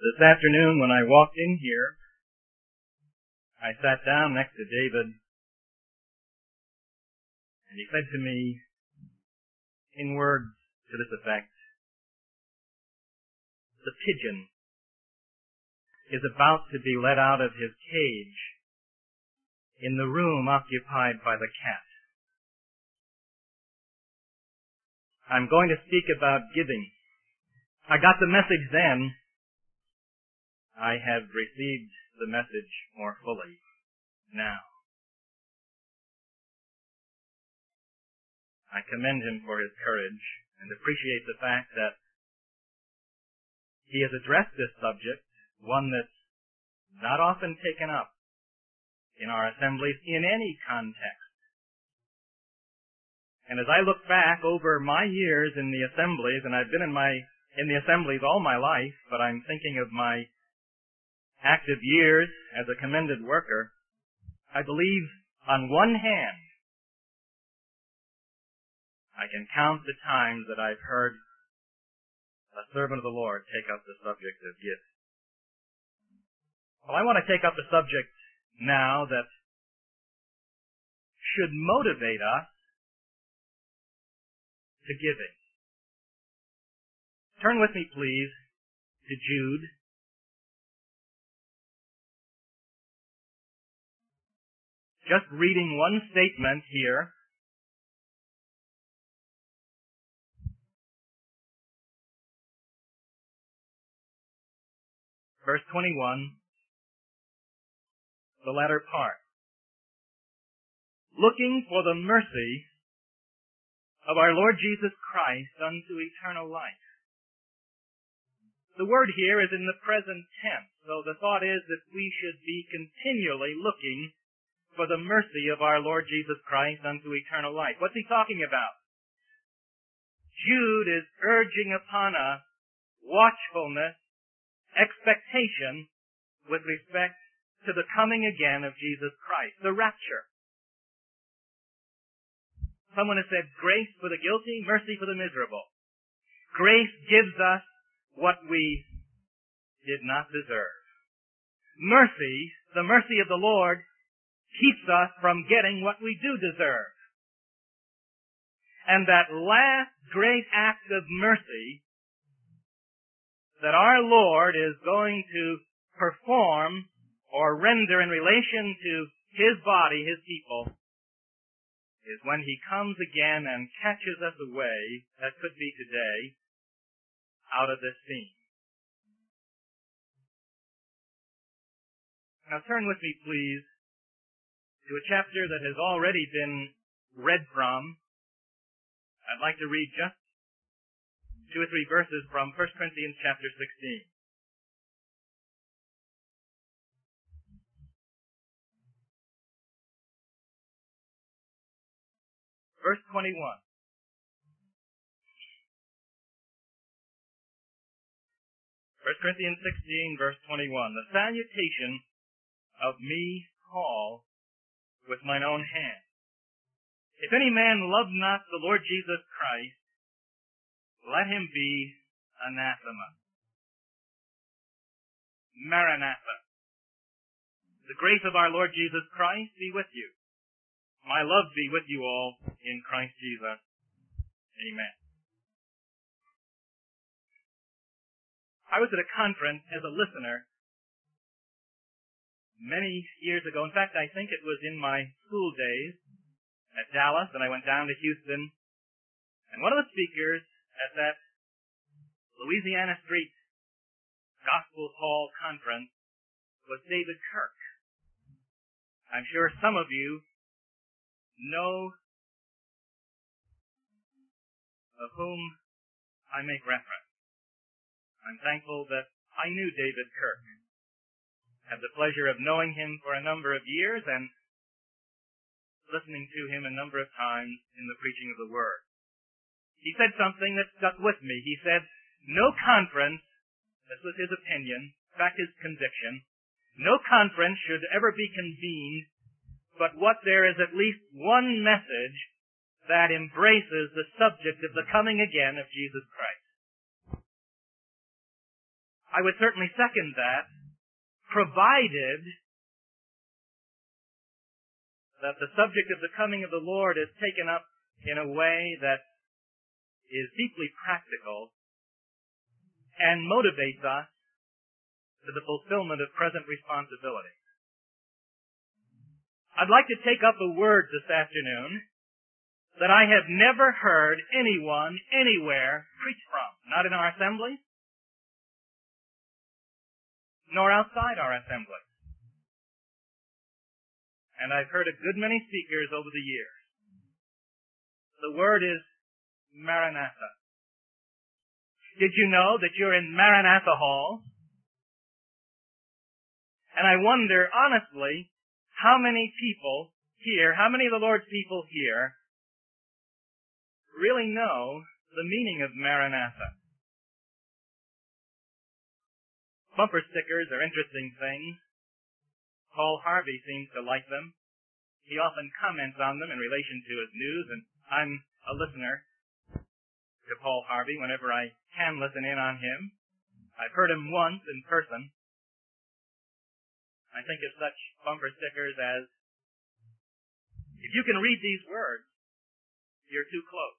This afternoon when I walked in here, I sat down next to David, and he said to me, in words to this effect, "The pigeon is about to be let out of his cage in the room occupied by the cat." I'm going to speak about giving. I got the message then. I have received the message more fully now. I commend him for his courage and appreciate the fact that he has addressed this subject, one that's not often taken up in our assemblies in any context. And as I look back over my years in the assemblies, and I've been in the assemblies all my life, but I'm thinking of my active years as a commended worker, I believe on one hand I can count the times that I've heard a servant of the Lord take up the subject of gifts. Well, I want to take up a subject now that should motivate us to giving. Turn with me, please, to Jude. Just reading one statement here. Verse 21, the latter part. Looking for the mercy of our Lord Jesus Christ unto eternal life. The word here is in the present tense, so the thought is that we should be continually looking for the mercy of our Lord Jesus Christ unto eternal life. What's he talking about? Jude is urging upon us watchfulness, expectation with respect to the coming again of Jesus Christ, the rapture. Someone has said, grace for the guilty, mercy for the miserable. Grace gives us what we did not deserve. Mercy, the mercy of the Lord, keeps us from getting what we do deserve. And that last great act of mercy that our Lord is going to perform or render in relation to His body, His people, is when He comes again and catches us away, that could be today, out of this scene. Now turn with me, please, to a chapter that has already been read from. I'd like to read just 2 or 3 verses from 1 Corinthians chapter 16. Verse 21. 1 Corinthians 16, verse 21. The salutation of me, Paul, with mine own hand. If any man love not the Lord Jesus Christ, let him be anathema. Maranatha. The grace of our Lord Jesus Christ be with you. My love be with you all in Christ Jesus. Amen. I was at a conference as a listener many years ago. In fact, I think it was in my school days at Dallas, and I went down to Houston. And one of the speakers at that Louisiana Street Gospel Hall conference was David Kirk. I'm sure some of you know of whom I make reference. I'm thankful that I knew David Kirk. Had the pleasure of knowing him for a number of years and listening to him a number of times in the preaching of the Word. He said something that stuck with me. He said, no conference, this was his opinion, in fact his conviction, no conference should ever be convened but what there is at least one message that embraces the subject of the coming again of Jesus Christ. I would certainly second that, provided that the subject of the coming of the Lord is taken up in a way that is deeply practical and motivates us to the fulfillment of present responsibility. I'd like to take up a word this afternoon that I have never heard anyone anywhere preach from, not in our assembly, nor outside our assembly. And I've heard a good many speakers over the years. The word is Maranatha. Did you know that you're in Maranatha Hall? And I wonder, honestly, how many people here, how many of the Lord's people here really know the meaning of Maranatha? Bumper stickers are interesting things. Paul Harvey seems to like them. He often comments on them in relation to his news, and I'm a listener to Paul Harvey whenever I can listen in on him. I've heard him once in person. I think of such bumper stickers as, if you can read these words, you're too close.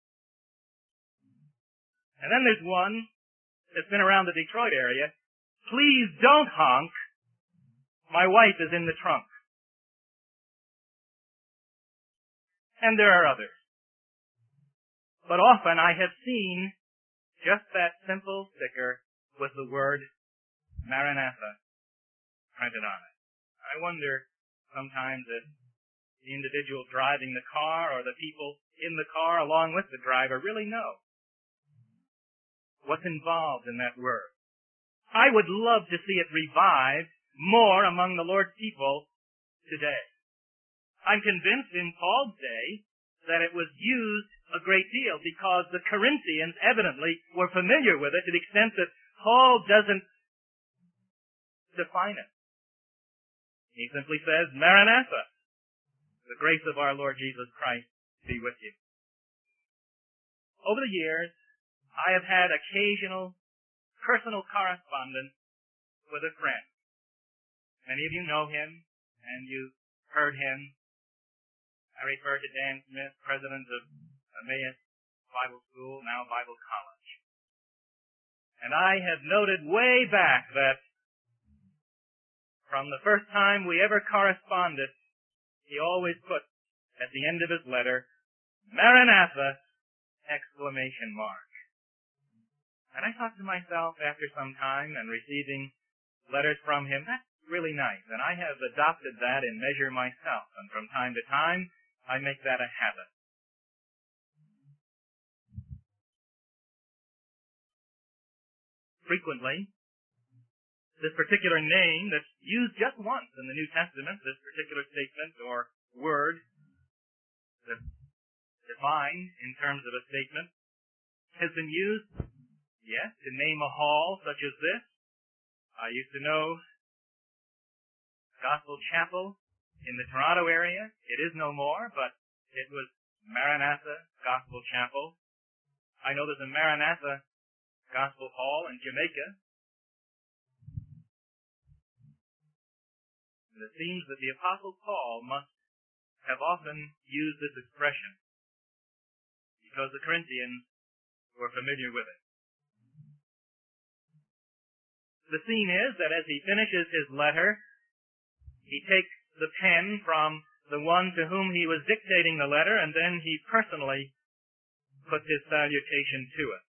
And then there's one that's been around the Detroit area. Please don't honk. My wife is in the trunk. And there are others. But often I have seen just that simple sticker with the word Maranatha printed on it. I wonder sometimes if the individual driving the car or the people in the car along with the driver really know what's involved in that word. I would love to see it revived more among the Lord's people today. I'm convinced in Paul's day that it was used a great deal because the Corinthians evidently were familiar with it to the extent that Paul doesn't define it. He simply says, Maranatha, the grace of our Lord Jesus Christ be with you. Over the years, I have had occasional personal correspondence with a friend. Many of you know him, and you've heard him. I refer to Dan Smith, president of Emmaus Bible School, now Bible College. And I have noted way back that from the first time we ever corresponded, he always put at the end of his letter, Maranatha, exclamation mark. And I thought to myself after some time and receiving letters from him, that's really nice. And I have adopted that in measure myself. And from time to time, I make that a habit. Frequently, this particular name that's used just once in the New Testament, this particular statement or word that's defined in terms of a statement, has been used, yes, to name a hall such as this. I used to know Gospel Chapel in the Toronto area. It is no more, but it was Maranatha Gospel Chapel. I know there's a Maranatha Gospel Hall in Jamaica. And it seems that the Apostle Paul must have often used this expression because the Corinthians were familiar with it. The scene is that as he finishes his letter, he takes the pen from the one to whom he was dictating the letter, and then he personally puts his salutation to it.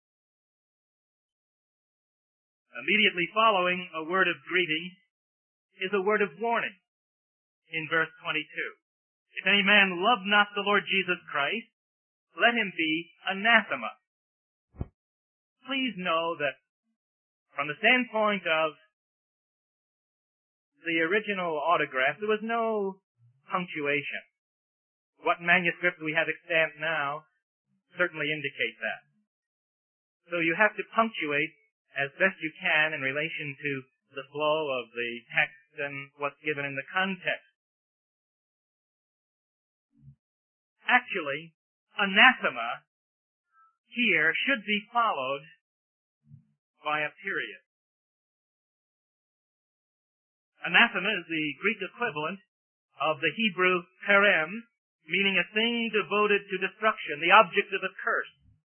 Immediately following a word of greeting is a word of warning in verse 22. If any man love not the Lord Jesus Christ, let him be anathema. Please know that from the standpoint of the original autograph, there was no punctuation. What manuscript we have extant now certainly indicate that. So you have to punctuate as best you can in relation to the flow of the text and what's given in the context. Actually, anathema here should be followed by a period. Anathema is the Greek equivalent of the Hebrew herem, meaning a thing devoted to destruction, the object of a curse.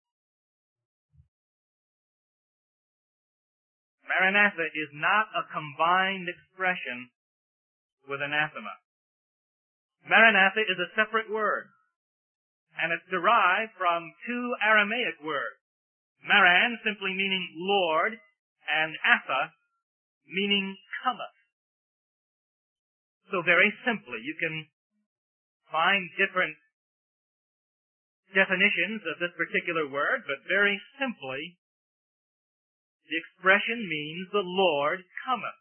Maranatha is not a combined expression with anathema. Maranatha is a separate word, and it's derived from two Aramaic words. Maran simply meaning Lord, and Atha meaning cometh. So very simply, you can find different definitions of this particular word, but very simply, the expression means the Lord cometh.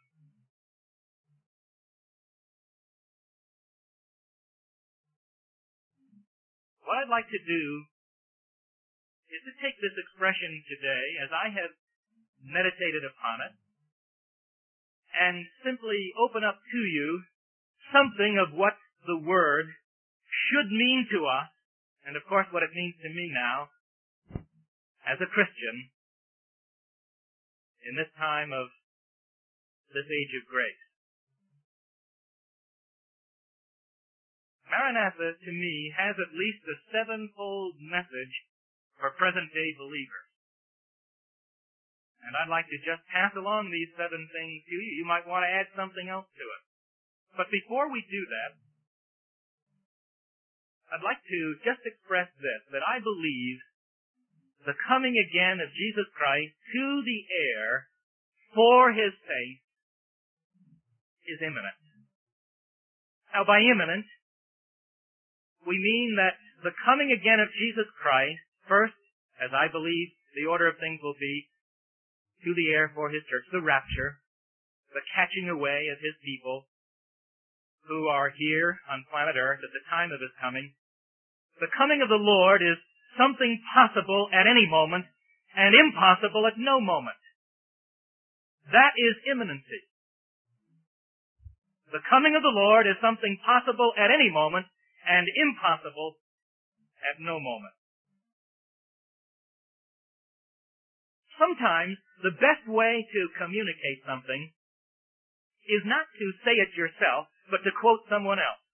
What I'd like to do is to take this expression today, as I have meditated upon it, and simply open up to you something of what the word should mean to us, and of course what it means to me now, as a Christian, in this time of this age of grace. Maranatha, to me, has at least a sevenfold message for present-day believers. And I'd like to just pass along these 7 things to you. You might want to add something else to it. But before we do that, I'd like to just express this, that I believe the coming again of Jesus Christ to the air for His saints is imminent. Now, by imminent, we mean that the coming again of Jesus Christ, first, as I believe the order of things will be, to the air for His church, the rapture, the catching away of His people who are here on planet Earth at the time of His coming. The coming of the Lord is something possible at any moment and impossible at no moment. That is imminency. The coming of the Lord is something possible at any moment and impossible at no moment. Sometimes the best way to communicate something is not to say it yourself, but to quote someone else.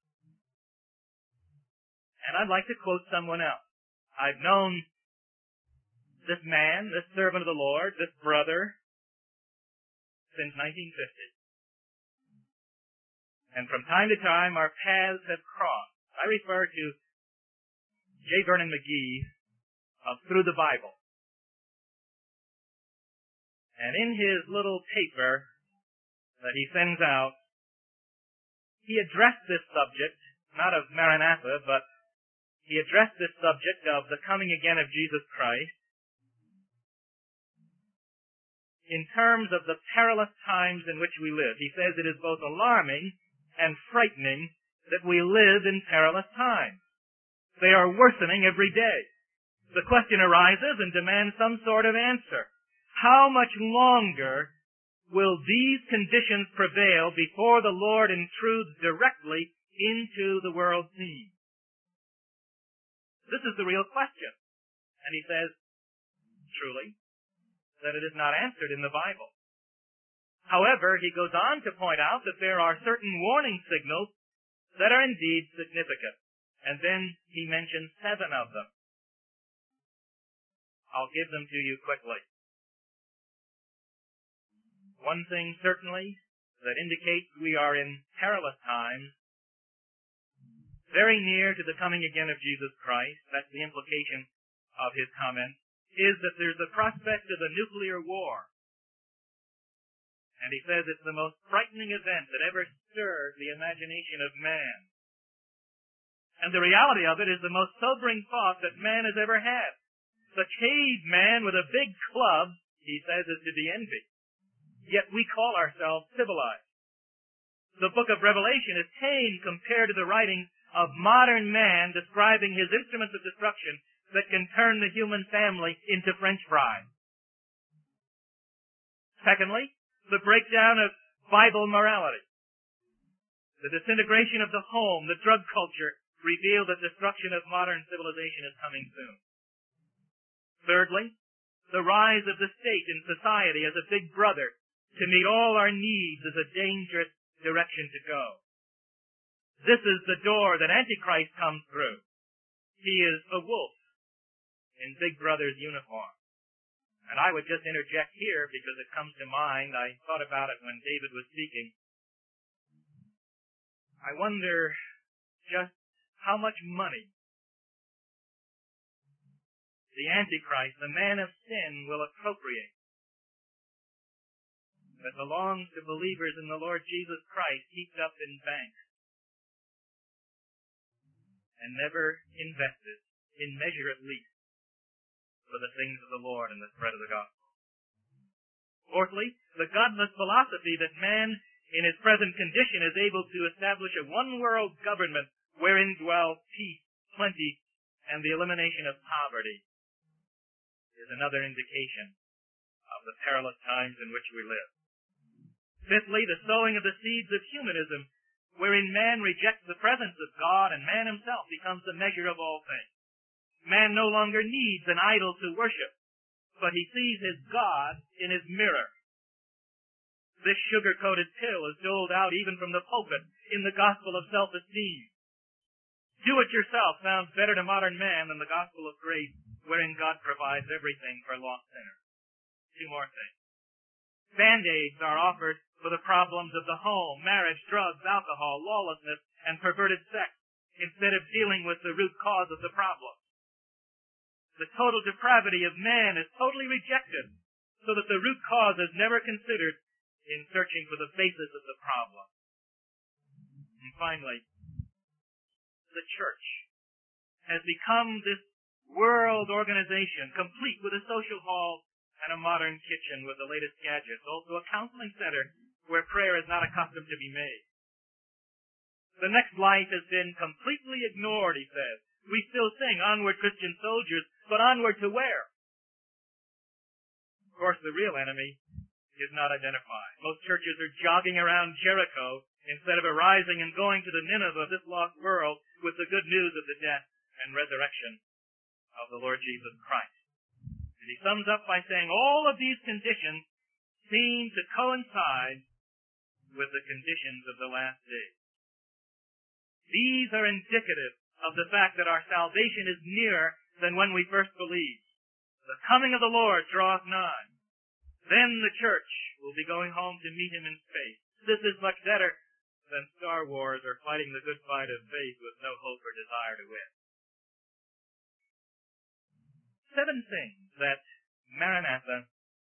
And I'd like to quote someone else. I've known this man, this servant of the Lord, this brother, since 1950. And from time to time, our paths have crossed. I refer to J. Vernon McGee of Through the Bible. And in his little paper that he sends out, he addressed this subject, not of Maranatha, but he addressed this subject of the coming again of Jesus Christ in terms of the perilous times in which we live. He says it is both alarming and frightening that we live in perilous times. They are worsening every day. The question arises and demands some sort of answer. How much longer will these conditions prevail before the Lord intrudes directly into the world scene? This is the real question. And he says, truly, that it is not answered in the Bible. However, he goes on to point out that there are certain warning signals that are indeed significant. And then he mentions 7 of them. I'll give them to you quickly. One thing certainly that indicates we are in perilous times, very near to the coming again of Jesus Christ, that's the implication of his comment, is that there's the prospect of a nuclear war. And he says it's the most frightening event that ever stirred the imagination of man. And the reality of it is the most sobering thought that man has ever had. The caveman with a big club, he says, is to be envied. Yet we call ourselves civilized. The book of Revelation is tame compared to the writings of modern man describing his instruments of destruction that can turn the human family into French fries. Secondly, the breakdown of Bible morality. The disintegration of the home, the drug culture, reveal that destruction of modern civilization is coming soon. Thirdly, the rise of the state in society as a big brother to meet all our needs is a dangerous direction to go. This is the door that Antichrist comes through. He is the wolf in Big Brother's uniform. And I would just interject here because it comes to mind. I thought about it when David was speaking. I wonder just how much money the Antichrist, the man of sin, will appropriate that belongs to believers in the Lord Jesus Christ, heaped up in banks and never invested, in measure at least, for the things of the Lord and the spread of the gospel. Fourthly, the godless philosophy that man in his present condition is able to establish a one-world government wherein dwell peace, plenty, and the elimination of poverty is another indication of the perilous times in which we live. Fifthly, the sowing of the seeds of humanism, wherein man rejects the presence of God and man himself becomes the measure of all things. Man no longer needs an idol to worship, but he sees his God in his mirror. This sugar-coated pill is doled out even from the pulpit in the gospel of self-esteem. Do-it-yourself sounds better to modern man than the gospel of grace, wherein God provides everything for lost sinners. Two more things. Band-aids are offered for the problems of the home, marriage, drugs, alcohol, lawlessness, and perverted sex, instead of dealing with the root cause of the problem. The total depravity of man is totally rejected, so that the root cause is never considered in searching for the basis of the problem. And finally, the church has become this world organization, complete with a social hall and a modern kitchen with the latest gadgets, also a counseling center where prayer is not accustomed to be made. The next life has been completely ignored, he says. We still sing, onward Christian soldiers, but onward to where? Of course, the real enemy is not identified. Most churches are jogging around Jericho instead of arising and going to the Nineveh of this lost world with the good news of the death and resurrection of the Lord Jesus Christ. And he sums up by saying all of these conditions seem to coincide with the conditions of the last days. These are indicative of the fact that our salvation is nearer than when we first believed. The coming of the Lord draweth nigh. Then the church will be going home to meet him in space. This is much better than Star Wars or fighting the good fight of faith with no hope or desire to win. 7 things that Maranatha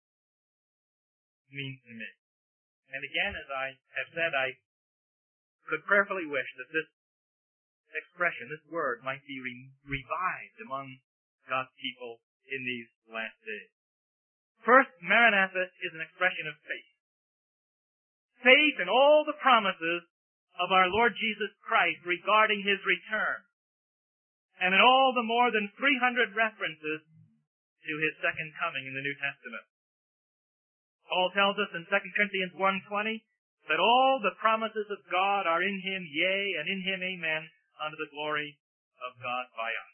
means to me. And again, as I have said, I could prayerfully wish that this expression, this word, might be revived among God's people in these last days. First, Maranatha is an expression of faith. Faith in all the promises of our Lord Jesus Christ regarding his return, and in all the more than 300 references to his second coming in the New Testament. Paul tells us in 2 Corinthians 1:20 that all the promises of God are in him, yea, and in him, amen, unto the glory of God by us.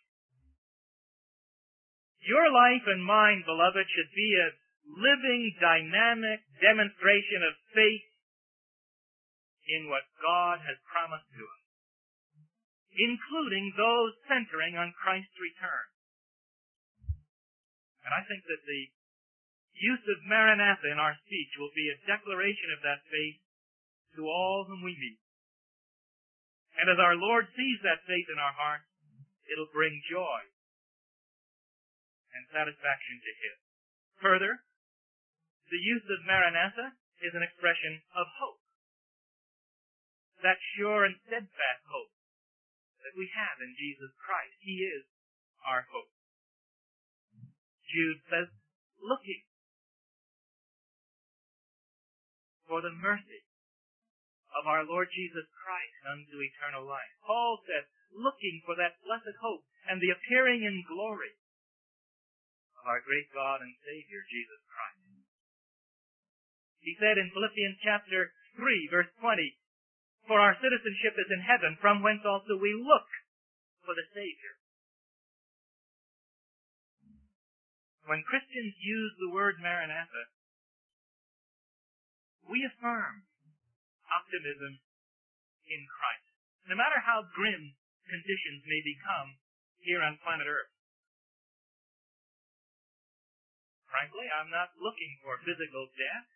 Your life and mine, beloved, should be a living, dynamic demonstration of faith in what God has promised to us, including those centering on Christ's return. And I think that the use of Maranatha in our speech will be a declaration of that faith to all whom we meet. And as our Lord sees that faith in our hearts, it'll bring joy and satisfaction to him. Further, the use of Maranatha is an expression of hope. That sure and steadfast hope that we have in Jesus Christ. He is our hope. Jude says, looking for the mercy of our Lord Jesus Christ unto eternal life. Paul said, looking for that blessed hope and the appearing in glory of our great God and Savior, Jesus Christ. He said in Philippians chapter 3, verse 20, for our citizenship is in heaven, from whence also we look for the Savior. When Christians use the word Maranatha, we affirm optimism in Christ, no matter how grim conditions may become here on planet Earth. Frankly, I'm not looking for physical death,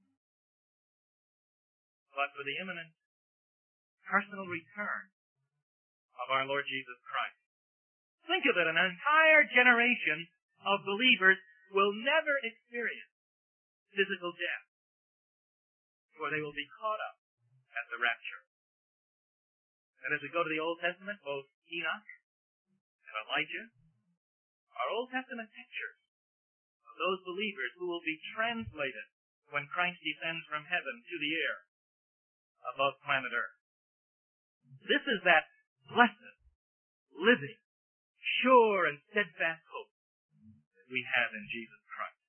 but for the imminent personal return of our Lord Jesus Christ. Think of it, an entire generation of believers will never experience physical death, for they will be caught up at the rapture. And as we go to the Old Testament, both Enoch and Elijah are Old Testament pictures of those believers who will be translated when Christ descends from heaven to the air above planet Earth. This is that blessed, living, sure, and steadfast hope that we have in Jesus Christ.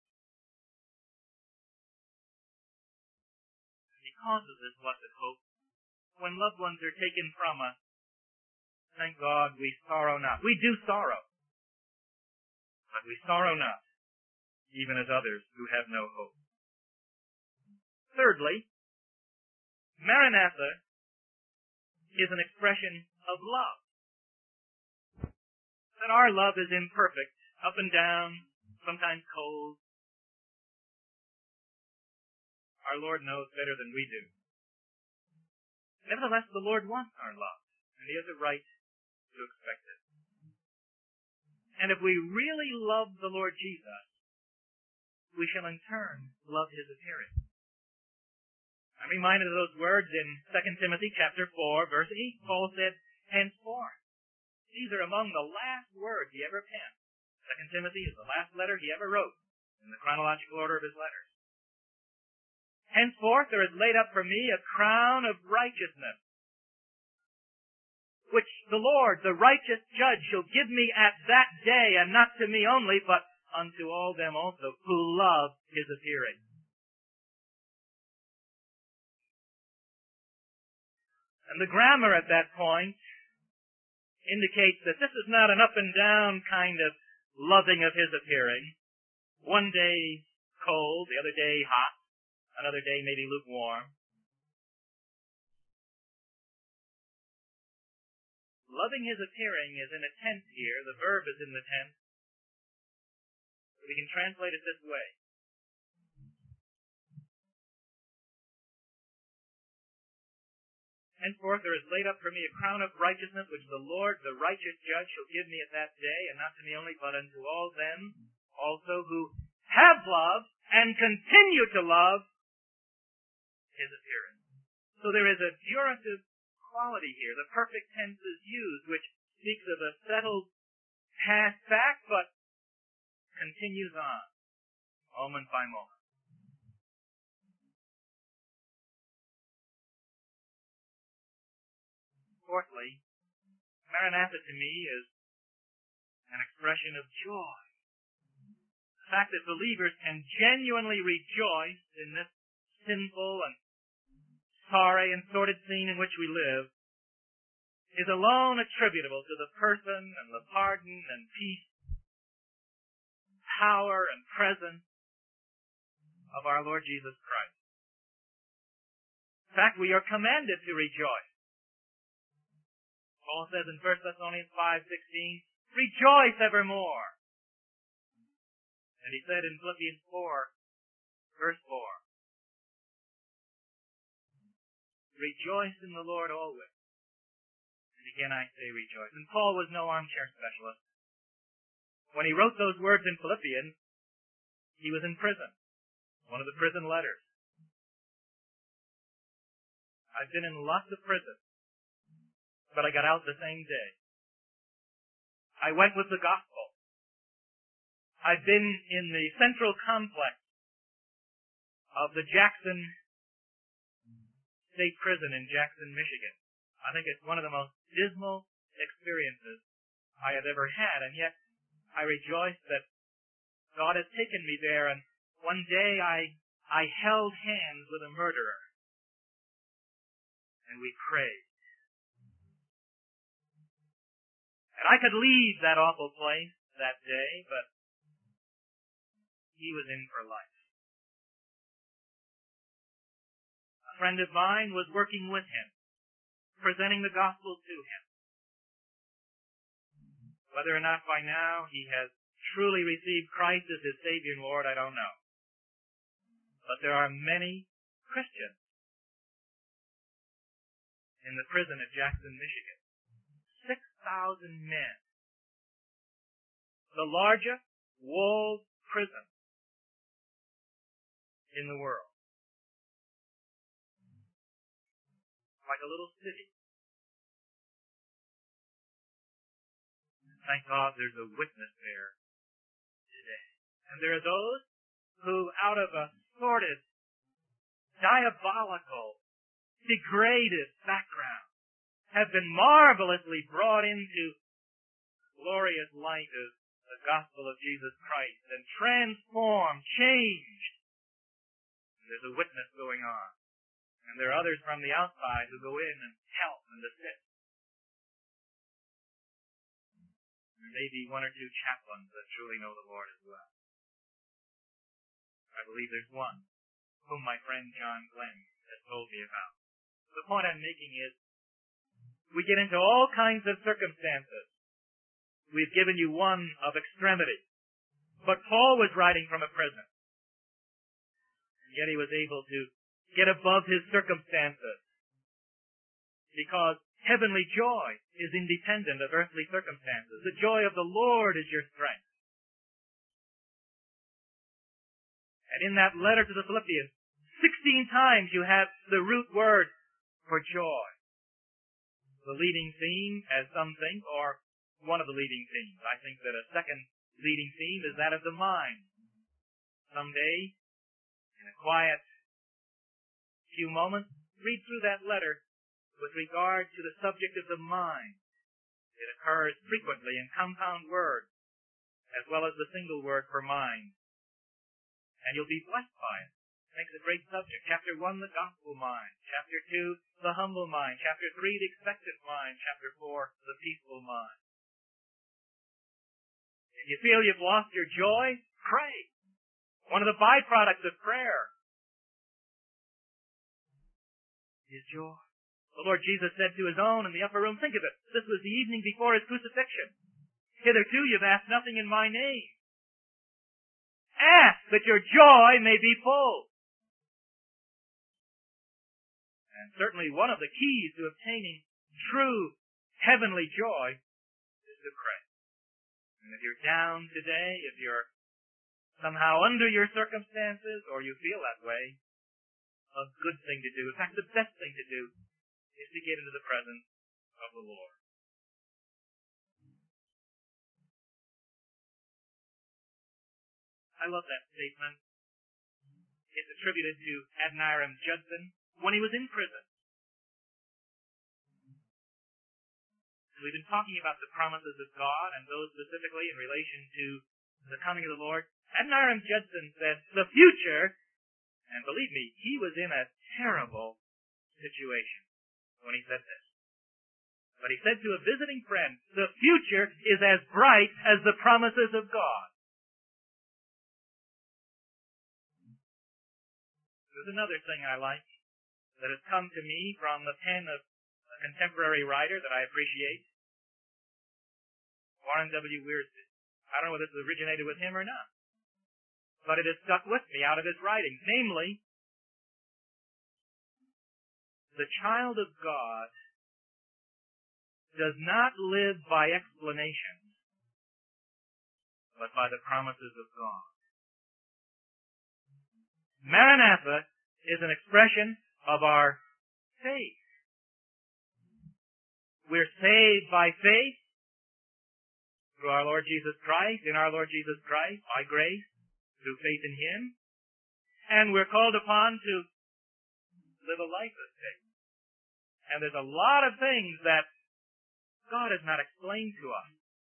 Because of this blessed hope, when loved ones are taken from us, thank God we sorrow not. We do sorrow, but we sorrow not, even as others who have no hope. Thirdly, Maranatha is an expression of love. That our love is imperfect, up and down, sometimes cold. Our Lord knows better than we do. Nevertheless, the Lord wants our love, and He has a right to expect it. And if we really love the Lord Jesus, we shall in turn love His appearing. I'm reminded of those words in 2 Timothy chapter 4, verse 8. Paul said, henceforth. These are among the last words he ever penned. 2 Timothy is the last letter he ever wrote in the chronological order of his letters. Henceforth there is laid up for me a crown of righteousness, which the Lord, the righteous judge, shall give me at that day, and not to me only, but unto all them also who love His appearing. And the grammar at that point indicates that this is not an up and down kind of loving of His appearing. One day cold, the other day hot, another day maybe lukewarm. Loving His appearing is in a tense here. The verb is in the tense. We can translate it this way. Henceforth there is laid up for me a crown of righteousness, which the Lord, the righteous judge, shall give me at that day, and not to me only, but unto all them also who have loved and continue to love His appearance. So there is a durative quality here. The perfect tense is used, which speaks of a settled past fact, but continues on, moment by moment. Fourthly, Maranatha to me is an expression of joy. The fact that believers can genuinely rejoice in this sinful and sorry and sordid scene in which we live is alone attributable to the person and the pardon and peace, power and presence of our Lord Jesus Christ. In fact, we are commanded to rejoice. Paul says in 1 Thessalonians 5:16, rejoice evermore. And he said in Philippians 4, verse 4, rejoice in the Lord always. And again I say rejoice. And Paul was no armchair specialist. When he wrote those words in Philippians, he was in prison. One of the prison letters. I've been in lots of prisons, but I got out the same day. I went with the gospel. I've been in the central complex of the Jackson State Prison in Jackson, Michigan. I think it's one of the most dismal experiences I have ever had, and yet I rejoice that God has taken me there, and one day I held hands with a murderer, and we prayed. And I could leave that awful place that day, but he was in for life. friend of mine, was working with him, presenting the gospel to him. Whether or not by now he has truly received Christ as his Savior and Lord, I don't know. But there are many Christians in the prison at Jackson, Michigan. 6,000 men. The largest walled prison in the world. Like a little city. Thank God there's a witness there today. And there are those who, out of a sordid, diabolical, degraded background, have been marvelously brought into the glorious light of the gospel of Jesus Christ and transformed, changed. And there's a witness going on. And there are others from the outside who go in and help and assist. There may be one or two chaplains that truly know the Lord as well. I believe there's one whom my friend John Glenn has told me about. The point I'm making is, we get into all kinds of circumstances. We've given you one of extremity. But Paul was writing from a prison. Yet he was able to get above his circumstances. Because heavenly joy is independent of earthly circumstances. The joy of the Lord is your strength. And in that letter to the Philippians, 16 times you have the root word for joy. The leading theme, as some think, or one of the leading themes. I think that a second leading theme is that of the mind. Someday, in a quiet few moments, read through that letter with regard to the subject of the mind. It occurs frequently in compound words, as well as the single word for mind. And you'll be blessed by it. It makes a great subject. Chapter 1, the gospel mind. Chapter 2, the humble mind. Chapter 3, the expectant mind. Chapter 4, the peaceful mind. If you feel you've lost your joy, pray. One of the byproducts of prayer is joy. The Lord Jesus said to his own in the upper room, think of it, this was the evening before his crucifixion. Hitherto you've asked nothing in my name. Ask that your joy may be full. And certainly one of the keys to obtaining true heavenly joy is to pray. And if you're down today, if you're somehow under your circumstances, or you feel that way, a good thing to do, in fact the best thing to do, is to get into the presence of the Lord. I love that statement. It's attributed to Adoniram Judson when he was in prison. We've been talking about the promises of God, and those specifically in relation to the coming of the Lord. Adoniram Judson said, the future, and believe me, he was in a terrible situation when he said this. But he said to a visiting friend, the future is as bright as the promises of God. There's another thing I like that has come to me from the pen of a contemporary writer that I appreciate, Warren W. Wiersbe. I don't know whether this originated with him or not, but it has stuck with me out of his writings. Namely, the child of God does not live by explanations, but by the promises of God. Maranatha is an expression of our faith. We're saved by faith through our Lord Jesus Christ, in our Lord Jesus Christ, by grace, through faith in Him. And we're called upon to live a life of faith. And there's a lot of things that God has not explained to us.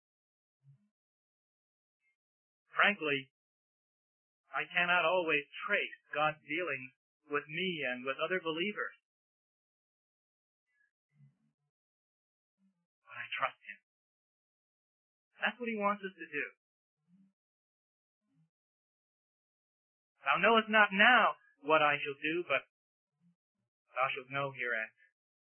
Frankly, I cannot always trace God's dealings with me and with other believers. But I trust Him. That's what He wants us to do. Thou knowest not now what I shall do, but Thou shalt know hereafter.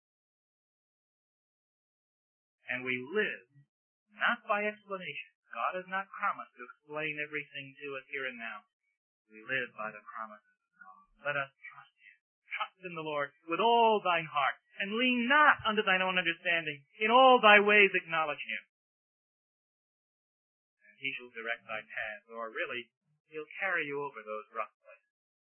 And we live not by explanation. God has not promised to explain everything to us here and now. We live by the promises of God. Let us trust Him. Trust in the Lord with all thine heart, and lean not unto thine own understanding. In all thy ways acknowledge Him, and He shall direct thy paths, or really, He'll carry you over those rough places.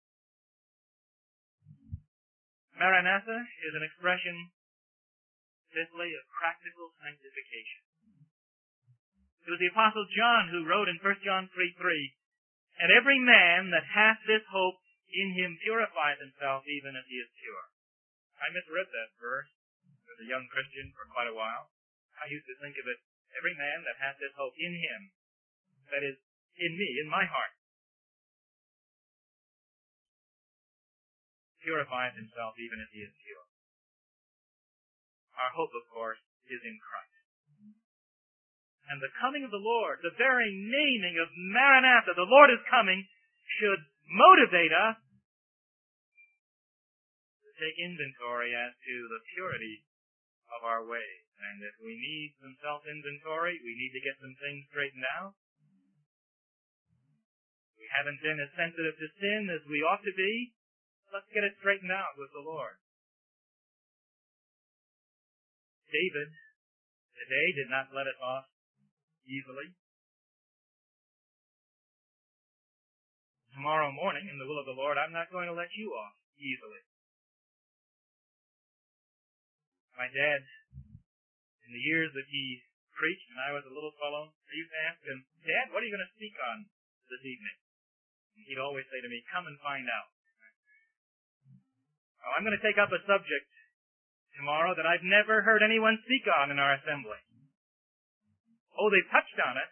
Maranatha is an expression, fifthly, of practical sanctification. It was the Apostle John who wrote in 1 John 3:3, "And every man that hath this hope in him purifieth himself even as he is pure." I misread that verse as a young Christian for quite a while. I used to think of it, every man that hath this hope in him, that is, in me, in my heart, purifieth himself even as he is pure. Our hope, of course, is in Christ. And the coming of the Lord, the very naming of Maranatha, the Lord is coming, should motivate us to take inventory as to the purity of our ways. And if we need some self-inventory, we need to get some things straightened out. We haven't been as sensitive to sin as we ought to be. Let's get it straightened out with the Lord. David today did not let us off easily. Tomorrow morning, in the will of the Lord, I'm not going to let you off easily. My dad, in the years that he preached, and I was a little fellow, I used to ask him, "Dad, what are you going to speak on this evening?" And he'd always say to me, "Come and find out." Well, I'm going to take up a subject tomorrow that I've never heard anyone speak on in our assembly. Oh, they've touched on it,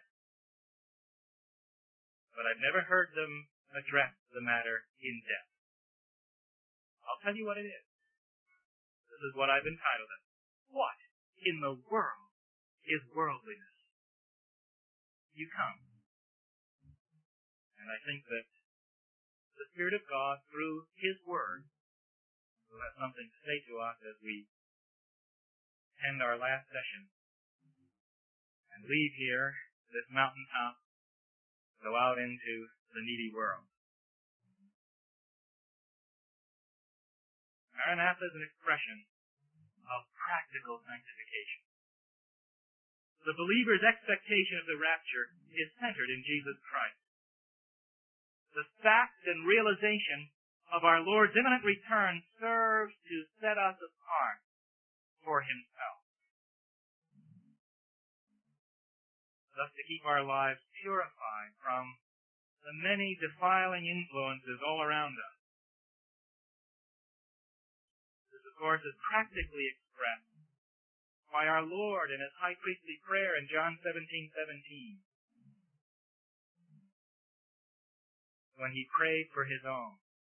but I've never heard them address the matter in depth. I'll tell you what it is. This is what I've entitled it. What in the world is worldliness? You come. And I think that the Spirit of God, through His Word, will have something to say to us as we end our last session and leave here this mountaintop, go out into the needy world. Maranatha is an expression of practical sanctification. The believer's expectation of the rapture is centered in Jesus Christ. The fact and realization of our Lord's imminent return serves to set us apart for Himself, thus to keep our lives purified from the many defiling influences all around us. This, of course, is practically expressed by our Lord in His high priestly prayer in John 17:17, when He prayed for His own.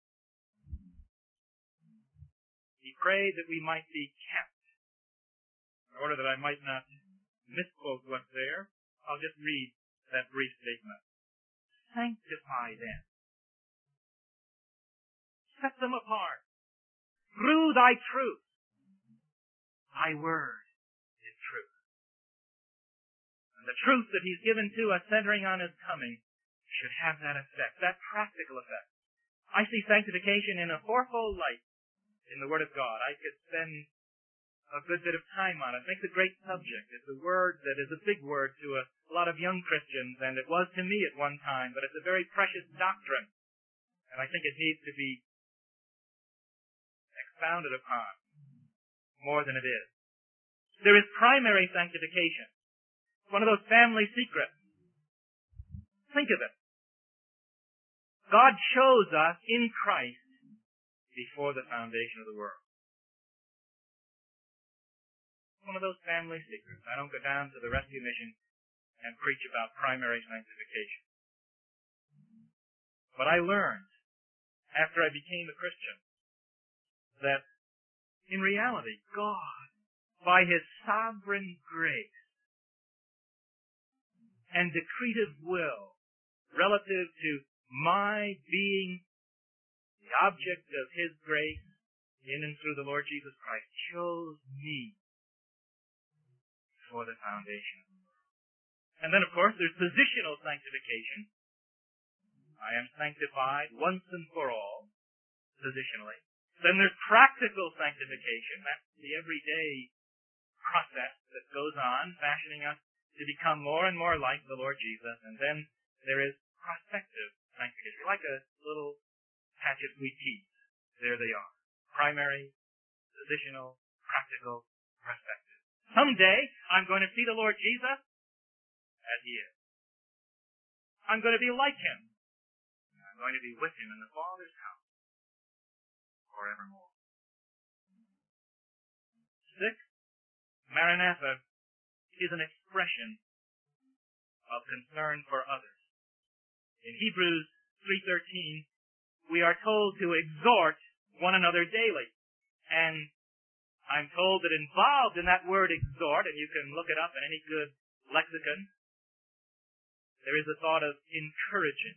He prayed that we might be kept. In order that I might not misquote what's there, I'll just read that brief statement. Sanctify them. Set them apart through thy truth. Thy word is truth. And the truth that He's given to us, centering on His coming, should have that effect, that practical effect. I see sanctification in a fourfold light in the Word of God. I could spend a good bit of time on it. It makes a great subject. It's a word that is a big word to a lot of young Christians, and it was to me at one time, but it's a very precious doctrine, and I think it needs to be expounded upon more than it is. There is primary sanctification. It's one of those family secrets. Think of it. God chose us in Christ before the foundation of the world. One of those family secrets. I don't go down to the rescue mission and preach about primary sanctification. But I learned, after I became a Christian, that in reality, God, by His sovereign grace and decretive will, relative to my being the object of His grace in and through the Lord Jesus Christ, chose me before the foundation of the world. And then, of course, there's positional sanctification. I am sanctified once and for all, positionally. Then there's practical sanctification. That's the everyday process that goes on, fashioning us to become more and more like the Lord Jesus. And then there is prospective sanctification. Like a little patch of sweet peas. There they are. Primary, positional, practical, prospective. Someday, I'm going to see the Lord Jesus as he is. I'm going to be like him. I'm going to be with him in the Father's house forevermore. 6, Maranatha is an expression of concern for others. In Hebrews 3:13, we are told to exhort one another daily. And I'm told that involved in that word exhort, and you can look it up in any good lexicon, there is a thought of encouraging.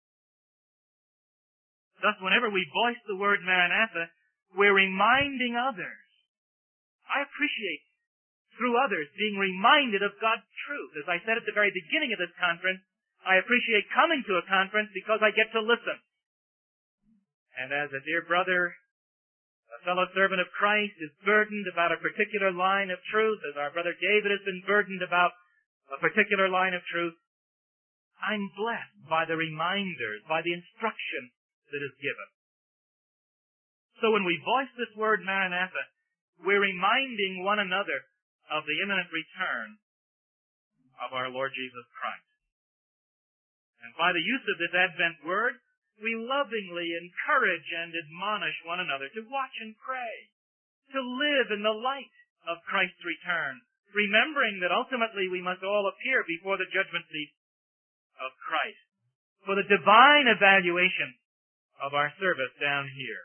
Thus, whenever we voice the word Maranatha, we're reminding others. I appreciate, through others, being reminded of God's truth. As I said at the very beginning of this conference, I appreciate coming to a conference because I get to listen. And as a dear brother, a fellow servant of Christ, is burdened about a particular line of truth, as our brother David has been burdened about a particular line of truth, I'm blessed by the reminders, by the instruction that is given. So when we voice this word Maranatha, we're reminding one another of the imminent return of our Lord Jesus Christ. And by the use of this Advent word, we lovingly encourage and admonish one another to watch and pray, to live in the light of Christ's return, remembering that ultimately we must all appear before the judgment seat of Christ for the divine evaluation of our service down here.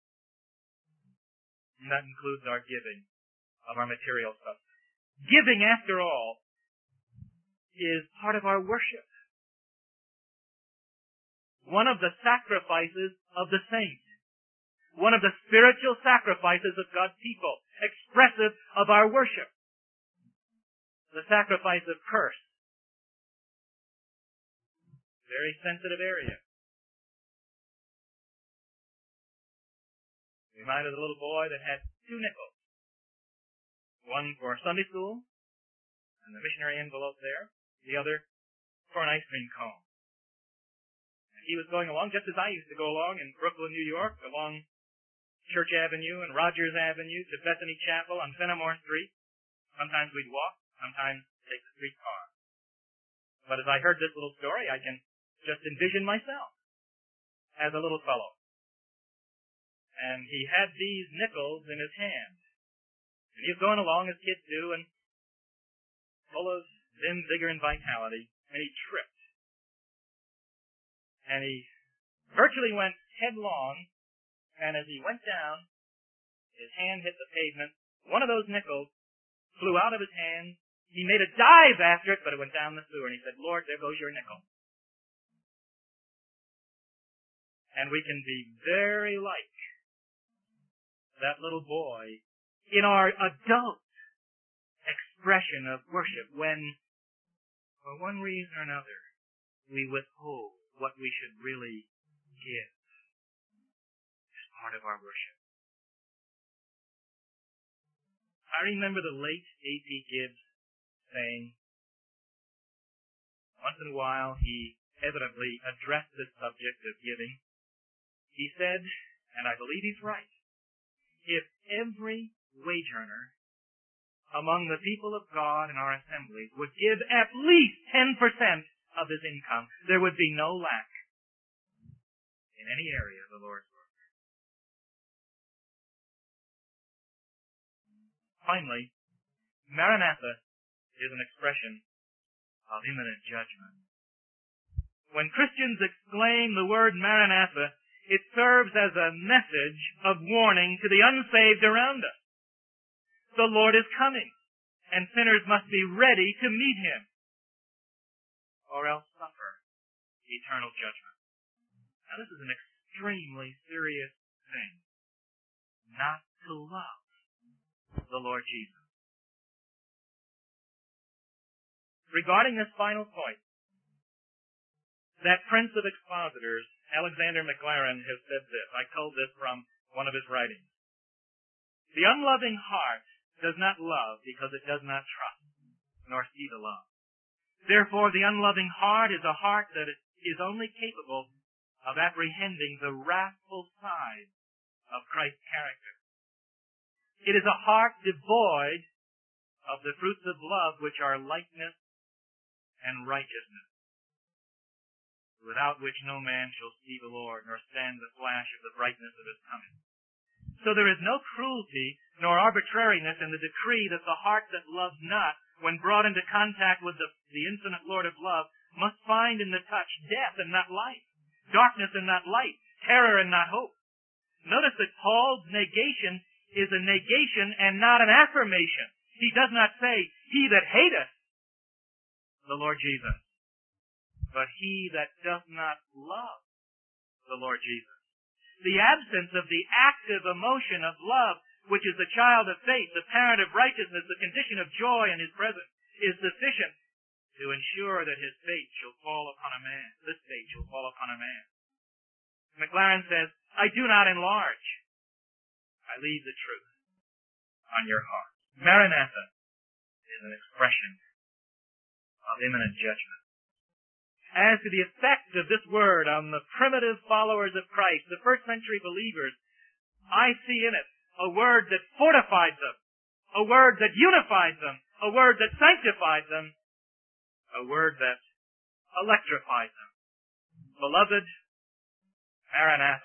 And that includes our giving of our material stuff. Giving, after all, is part of our worship. One of the sacrifices of the saints. One of the spiritual sacrifices of God's people, expressive of our worship. The sacrifice of curse. Very sensitive area. Reminded of a little boy that had 2 nickels. One for Sunday school, and the missionary envelope there. The other for an ice cream cone. He was going along just as I used to go along in Brooklyn, New York, along Church Avenue and Rogers Avenue to Bethany Chapel on Fenimore Street. Sometimes we'd walk, sometimes take the streetcar. But as I heard this little story, I can just envision myself as a little fellow. And he had these nickels in his hand. And he was going along as kids do, and full of vim, vigor, and vitality, and he tripped. And he virtually went headlong, and as he went down, his hand hit the pavement. One of those nickels flew out of his hand. He made a dive after it, but it went down the sewer, and he said, Lord, there goes your nickel. And we can be very like that little boy in our adult expression of worship when, for one reason or another, we withhold what we should really give as part of our worship. I remember the late A.P. Gibbs saying, once in a while he evidently addressed this subject of giving. He said, and I believe he's right, if every wage earner among the people of God in our assemblies would give at least 10% of his income, there would be no lack in any area of the Lord's work. Finally, Maranatha is an expression of imminent judgment. When Christians exclaim the word Maranatha, it serves as a message of warning to the unsaved around us. The Lord is coming, and sinners must be ready to meet him, or else suffer eternal judgment. Now, this is an extremely serious thing. not to love the Lord Jesus. Regarding this final point, that Prince of Expositors, Alexander Maclaren, has said this. I told this from one of his writings. The unloving heart does not love because it does not trust, nor see the love. Therefore, the unloving heart is a heart that is only capable of apprehending the wrathful side of Christ's character. It is a heart devoid of the fruits of love, which are likeness and righteousness, without which no man shall see the Lord, nor stand the flash of the brightness of his coming. So there is no cruelty nor arbitrariness in the decree that the heart that loves not, when brought into contact with the infinite Lord of love, must find in the touch death and not life, darkness and not light, terror and not hope. Notice that Paul's negation is a negation and not an affirmation. He does not say, he that hateth the Lord Jesus, but he that doth not love the Lord Jesus. The absence of the active emotion of love, which is the child of faith, the parent of righteousness, the condition of joy in his presence, is sufficient to ensure that his fate shall fall upon a man. This fate shall fall upon a man. Maclaren says, I do not enlarge. I leave the truth on your heart. Maranatha is an expression of imminent judgment. As to the effect of this word on the primitive followers of Christ, the first century believers, I see in it a word that fortified them, a word that unified them, a word that sanctified them, a word that electrified them. Beloved, Maranatha.